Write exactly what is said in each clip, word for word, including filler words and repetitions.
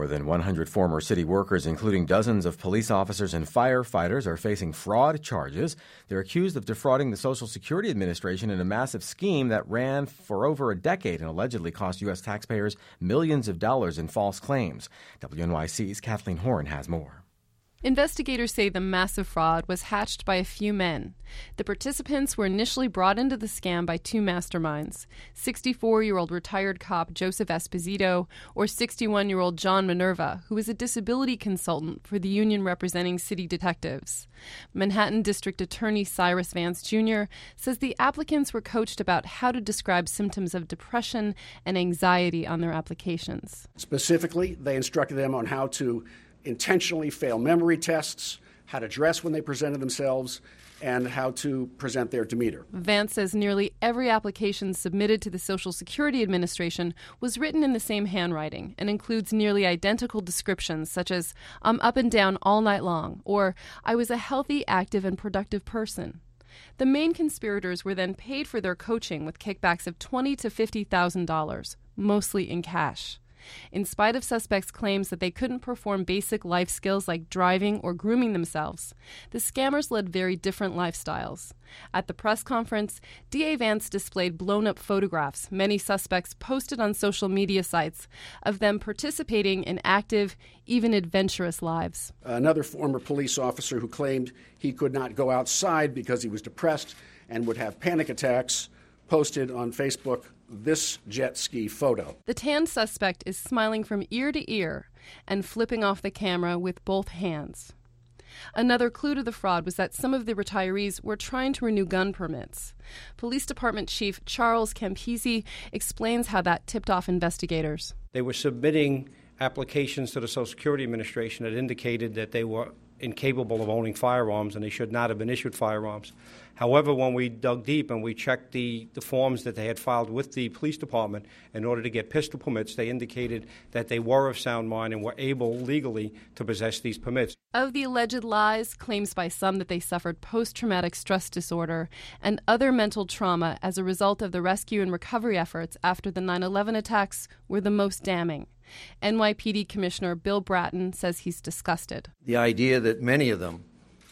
More than one hundred former city workers, including dozens of police officers and firefighters, are facing fraud charges. They're accused of defrauding the Social Security Administration in a massive scheme that ran for over a decade and allegedly cost U S taxpayers millions of dollars in false claims. W N Y C's Kathleen Horn has more. Investigators say the massive fraud was hatched by a few men. The participants were initially brought into the scam by two masterminds, sixty-four-year-old retired cop Joseph Esposito or sixty-one-year-old John Minerva, who was a disability consultant for the union representing city detectives. Manhattan District Attorney Cyrus Vance Junior says the applicants were coached about how to describe symptoms of depression and anxiety on their applications. Specifically, they instructed them on how to intentionally fail memory tests, how to dress when they presented themselves, and how to present their demeanor. Vance says nearly every application submitted to the Social Security Administration was written in the same handwriting and includes nearly identical descriptions such as, "I'm up and down all night long," or "I was a healthy, active, and productive person." The main conspirators were then paid for their coaching with kickbacks of twenty thousand to fifty thousand dollars, mostly in cash. In spite of suspects' claims that they couldn't perform basic life skills like driving or grooming themselves, the scammers led very different lifestyles. At the press conference, D A Vance displayed blown-up photographs many suspects posted on social media sites of them participating in active, even adventurous lives. Another former police officer who claimed he could not go outside because he was depressed and would have panic attacks posted on Facebook this jet ski photo. The tanned suspect is smiling from ear to ear and flipping off the camera with both hands. Another clue to the fraud was that some of the retirees were trying to renew gun permits. Police Department Chief Charles Campisi explains how that tipped off investigators. They were submitting applications to the Social Security Administration that indicated that they were incapable of owning firearms and they should not have been issued firearms. However, when we dug deep and we checked the, the forms that they had filed with the police department in order to get pistol permits, they indicated that they were of sound mind and were able legally to possess these permits. Of the alleged lies, claims by some that they suffered post-traumatic stress disorder and other mental trauma as a result of the rescue and recovery efforts after the nine eleven attacks were the most damning. N Y P D Commissioner Bill Bratton says he's disgusted. The idea that many of them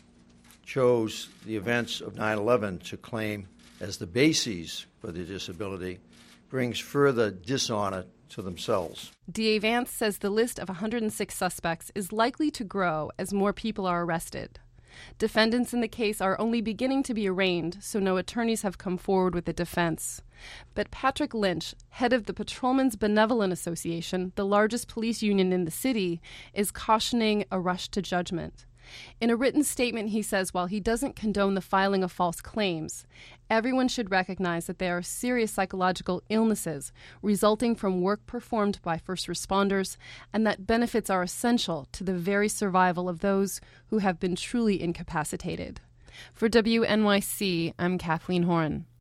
chose the events of nine eleven to claim as the bases for their disability brings further dishonor to themselves. D A Vance says the list of one hundred six suspects is likely to grow as more people are arrested. Defendants in the case are only beginning to be arraigned, so no attorneys have come forward with a defense. But Patrick Lynch, head of the Patrolmen's Benevolent Association, the largest police union in the city, is cautioning a rush to judgment. In a written statement, he says while he doesn't condone the filing of false claims, everyone should recognize that there are serious psychological illnesses resulting from work performed by first responders and that benefits are essential to the very survival of those who have been truly incapacitated. For W N Y C, I'm Kathleen Horn.